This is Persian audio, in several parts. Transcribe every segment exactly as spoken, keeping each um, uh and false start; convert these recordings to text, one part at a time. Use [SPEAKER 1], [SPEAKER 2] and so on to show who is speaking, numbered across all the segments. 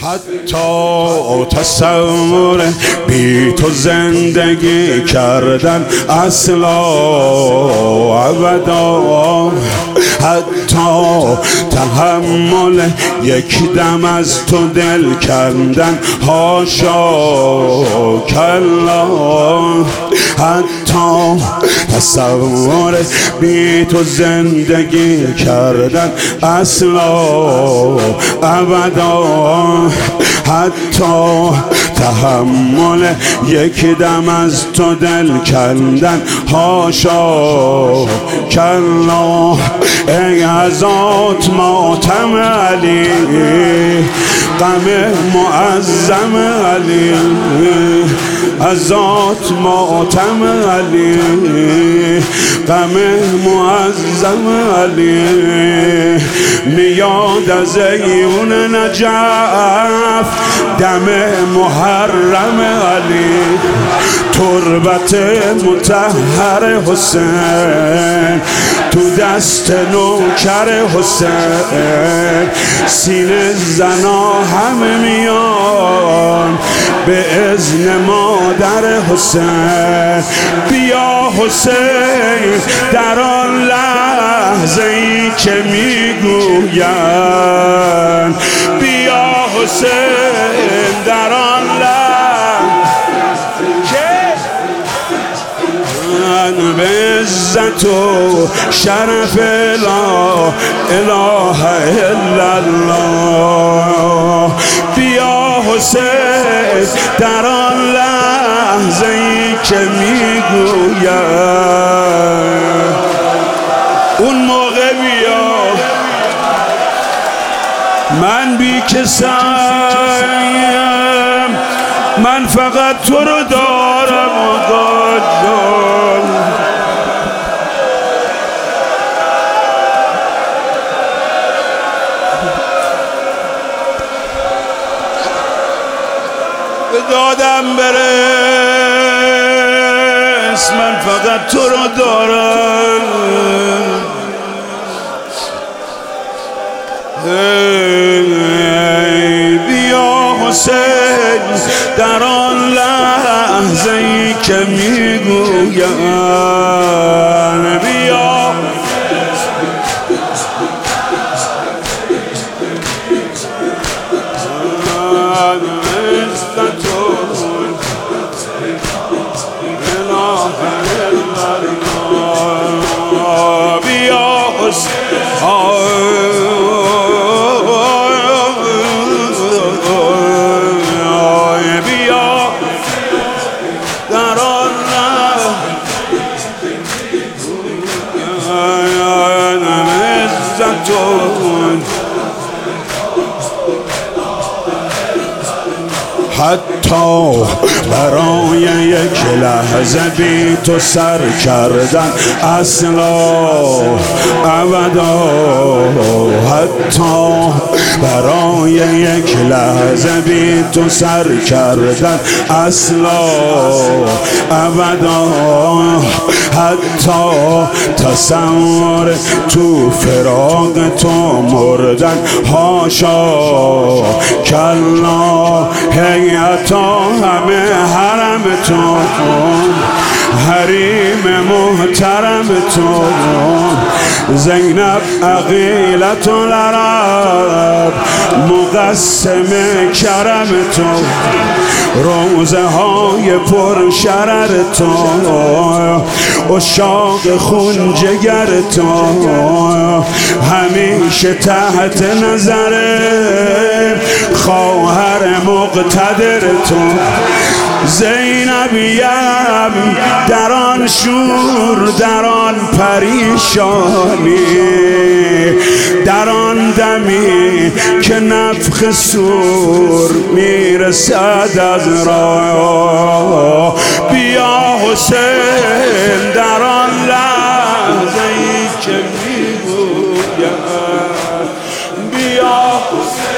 [SPEAKER 1] حتی تصور بی تو زندگی کردن اصلا ابدا، حتی تحمل یک دم از تو دل کندن حاشا کلا، حتی تصور بی تو زندگی کردن اصلا ابدا، حتی تحمل یک دم از تو دل کندن حاشا کلا. ای ازات ماتم علی، غم معظم علی، ازات ماتم علی، غم معظم علی. میاد از ایون نجف دم محرم علی، تربت مطهر حسین تو دست نوکر حسین، سینه زنا همه میان به اذن مادر حسین. بیا حسین در آن لحظه ای که میگویند، بیا حسین در آن لحظه که به عزت و شرف لا اله الا الله. بیا حسین در آن لحظه ای که میگوید، اون موقع بیا من بی کسیم، من فقط تو رو دارم آقا جان. به دادم برس، من فقط تو رو دارم. ای بیا حسین در آن لحظه ای که میگویم، بیا حتی برای یک لحظه بی تو سر کردن اصلا ابدا، حتی برای یک لحظه بی تو سر کردن اصلا ابدا، حتی تصور تو فراق تو مردن حاشا کلا. حیاتا همه حرم تو، حریم محترم تو، زینب عقیلت العرب مقسم کرم تو، روزه های پر شرر تو، عشاق خون جگر تو، همیشه تحت نظر خواهر مقتدر تو. زینبیم در آن شور، در آن پریشانی، در آن دمی که نفخ سور میرسد از راه. بیا حسین در آن لحظه ای که میگویم، بیا حسین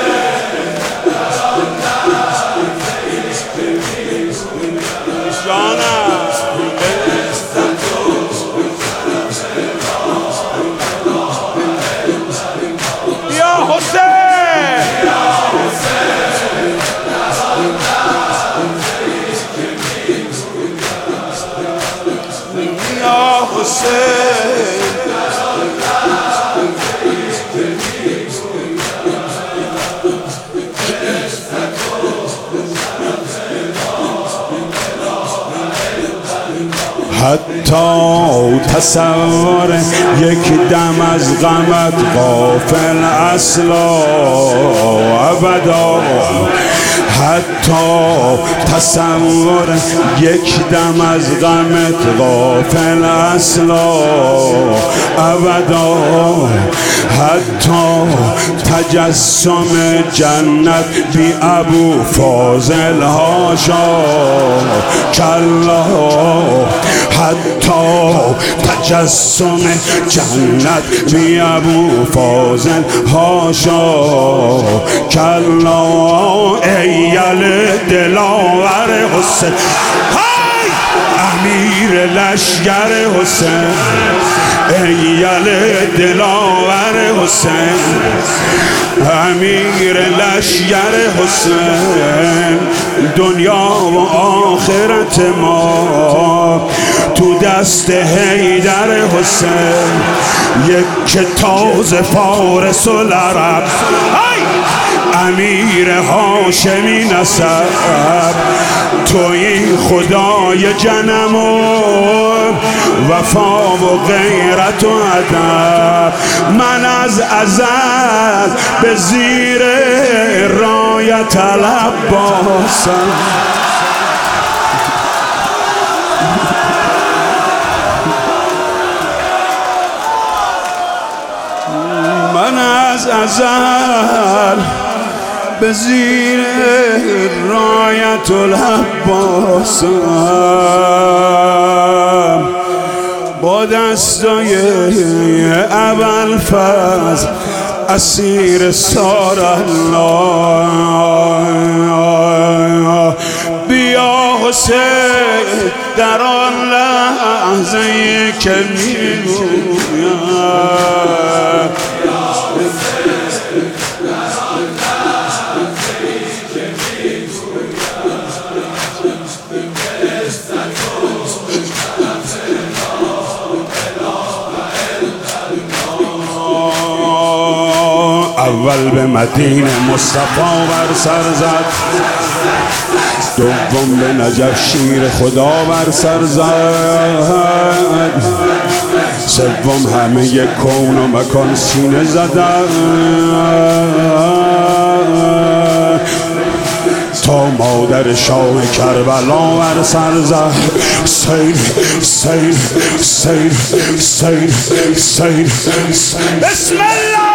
[SPEAKER 1] حتی تصور یک دم از غمت غافل اصلا ابدا، حتی تصور یک دم از غمت غافل اصلا ابدا، حتی تجسم جنت بی ابو فاضل هاشا کلا، حتی تجسم جنت بی ابو فاضل هاشا کلا. ایل دلاور حسین، های امیر لشگر حسین، ایل دلاور حسین، امیر لشگر حسین. دنیا و آخرت ما تو دست حیدر حسین، یک تاز فارس و لرب، امیر هاشمی نسب، توی خدای جنم و وفا و غیرت و ادب. من از ازل به زیر رایت العباسم، من از ازل به زیر رایت العباسم، با دستای ابوالفضل اسیر سار الله. بیا حسین در آن لحظه که میگویم اول به مدینه مصطفی بر سر زد، دوم به نجف شیر خدا بر سر زد، سوم همه یک کون و مکان سینه زدن، تا مادر شاه کربلا بر سر زد. سیر سیر سیر سیر سیر بسم الله.